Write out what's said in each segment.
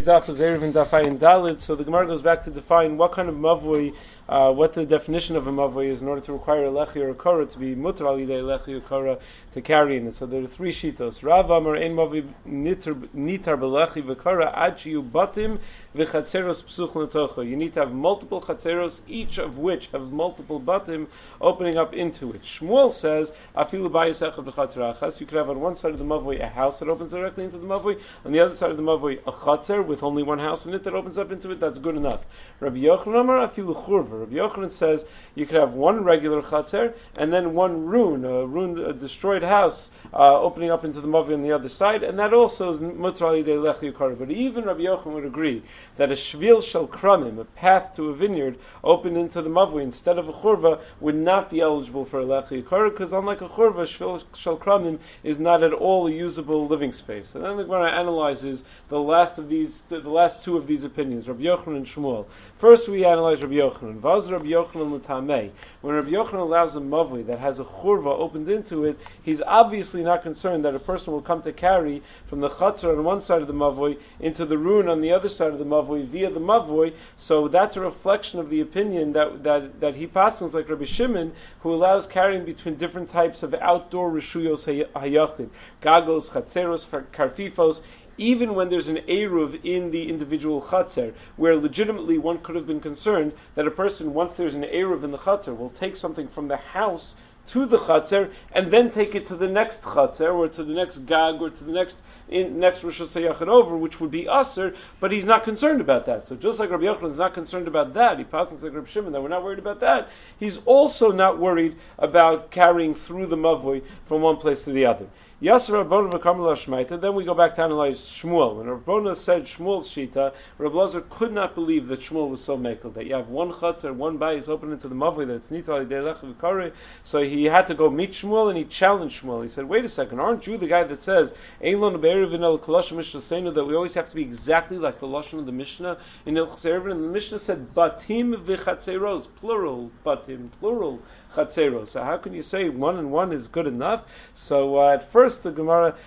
Today's daf is Erev and Daf Ayin Dalit, so the Gemara goes back to define what kind of mavoi, what the definition of a mavoi is in order to require a lechi or a kora to be mutar al yidei lechi or kora to carry in it. So there are three shitos. Rav Amar ein mavoi nitar belechi v'kora ad shiyu batim v'chatzeros psuch l'tocha. You need to have multiple chatzeros, each of which have multiple batim opening up into it. Shmuel says afilu bayis echad v'chatzer achas. You could have on one side of the mavoi a house that opens directly into the mavoi, on the other side of the mavoi a chatzer with only one house in it that opens up into it. That's good enough. Rabbi Yochanan Amar afilu churva. Rabbi Yochanan says you could have one regular chatzer and then one a destroyed house opening up into the mavoi on the other side, and that also is mutar al yidei lechi ukara. But even Rabbi Yochanan would agree that a shvil shel kramim, a path to a vineyard, opened into the mavoi instead of a churva, would not be eligible for a lechi ukara, because unlike a churva, shvil shel kramim is not at all a usable living space. And then the Gemara analyzes the last two of these opinions, Rabbi Yochanan and Shmuel. First, we analyze Rabbi Yochanan. Vaz Rabbi Yochanan l'tamei. When Rabbi Yochanan allows a mavoi that has a churva opened into it, he's obviously not concerned that a person will come to carry from the chatzar on one side of the mavoi into the ruin on the other side of the mavoi via the mavoi. So that's a reflection of the opinion that he passes like Rabbi Shimon, who allows carrying between different types of outdoor reshuyos hayachid, gagos, chatzeros, karfifos, even when there's an eruv in the individual chatzer, where legitimately one could have been concerned that a person, once there's an eruv in the chatzer, will take something from the house to the chatzer and then take it to the next chatzer or to the next gag or to the next Rosh Hashanah over, which would be aser, but he's not concerned about that. So just like Rabbi Yochanan is not concerned about that, he passes like Rabbi Shimon that we're not worried about that, he's also not worried about carrying through the mavoi from one place to the other. Yasser Rabbona v'Karmel Shmaita. Then we go back to analyze Shmuel. When Rabbona said Shmuel's shita, Rabbi Lazar could not believe that Shmuel was so mekel, that you have one chutzner, one bayis open into the mavoi that's nital yidei lechi v'karei. So he had to go meet Shmuel and he challenged Shmuel. He said, "Wait a second, aren't you the guy that says ein lo nebe'erev in el kolosh Mishnah seinu that we always have to be exactly like the lashon of the Mishnah in el Chseirvin?" And the Mishnah said batim v'chatzeros, plural batim, plural chatzeros. So how can you say one and one is good enough? So at first the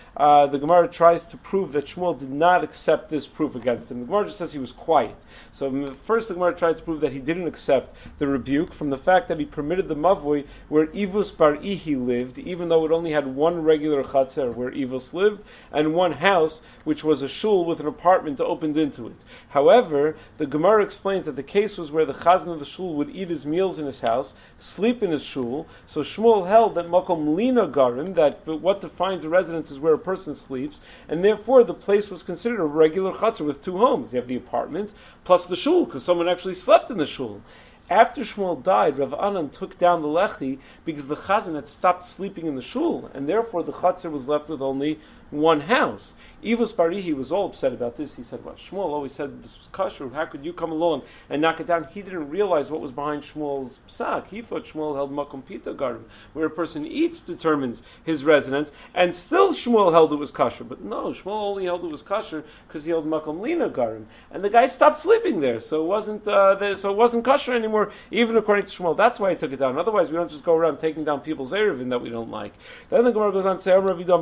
Gemara tries to prove that Shmuel did not accept this proof against him. The Gemara just says he was quiet. So first the Gemara tried to prove that he didn't accept the rebuke from the fact that he permitted the mavoi where Ivus bar Ihi lived, even though it only had one regular chatzer where Ivus lived, and one house which was a shul with an apartment opened into it. However, the Gemara explains that the case was where the chazan of the shul would eat his meals in his house, sleep in his shul. So Shmuel held that makom lina garim, that what defines a residence is where a person sleeps, and therefore the place was considered a regular chutzner with two homes. You have the apartment plus the shul, because someone actually slept in the shul. After Shmuel died, Rav Anan took down the lechi because the chazan had stopped sleeping in the shul, and therefore the chutzner was left with only one house. Ivus Barihi was all upset about this. He said, "Well, Shmuel always said this was kosher. How could you come along and knock it down?" He didn't realize what was behind Shmuel's psak. He thought Shmuel held makom pita garim, where a person eats determines his residence, and still Shmuel held it was kosher. But no, Shmuel only held it was kosher because he held makom lina garim, and the guy stopped sleeping there, so it wasn't kosher anymore, even according to Shmuel. That's why he took it down. Otherwise, we don't just go around taking down people's erevin that we don't like. Then the Gemara goes on to say,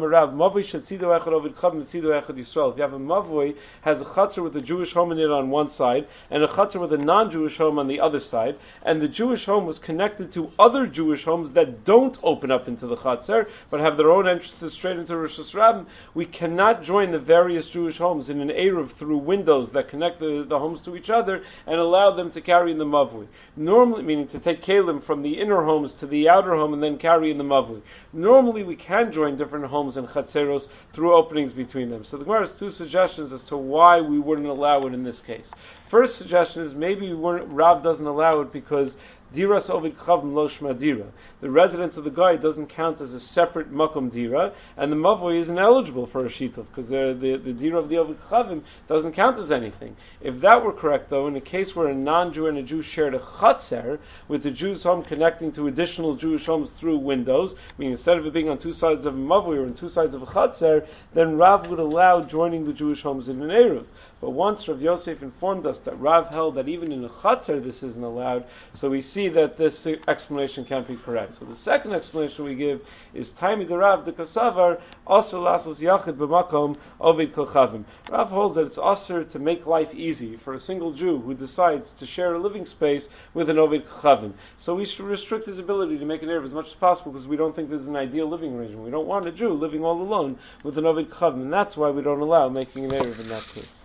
if you have a mavoi has a chatzar with a Jewish home in it on one side and a chatzar with a non-Jewish home on the other side, and the Jewish home was connected to other Jewish homes that don't open up into the chatzar but have their own entrances straight into Rosh Hashanah, we cannot join the various Jewish homes in an eruv through windows that connect the homes to each other and allow them to carry in the mavoi. Normally, meaning to take kalim from the inner homes to the outer home and then carry in the mavoi. Normally, we can join different homes and chatzeros through openings between them. So the Gemara has two suggestions as to why we wouldn't allow it in this case. First suggestion is maybe Rav doesn't allow it because Diras Ovid Chavim Lo Shma Dira. The residence of the guy doesn't count as a separate Makom Dira, and the Mavoi isn't eligible for a Shituf, because the Dira of the Ovid Chavim doesn't count as anything. If that were correct, though, in a case where a non-Jew and a Jew shared a Chatzer, with the Jew's home connecting to additional Jewish homes through windows, meaning instead of it being on two sides of a Mavoi or on two sides of a Chatzer, then Rav would allow joining the Jewish homes in an Eruv. But once Rav Yosef informed us that Rav held that even in a Chatzar this isn't allowed, so we see that this explanation can't be correct. So the second explanation we give is Taimi de Rav de Kosavar Asur Lasos Yachid B'Makom Ovid Kochavim. Rav holds that it's asur to make life easy for a single Jew who decides to share a living space with an Ovid Kochavim. So we should restrict his ability to make an Erev as much as possible because we don't think this is an ideal living arrangement. We don't want a Jew living all alone with an Ovid Kochavim, and that's why we don't allow making an Erev in that case.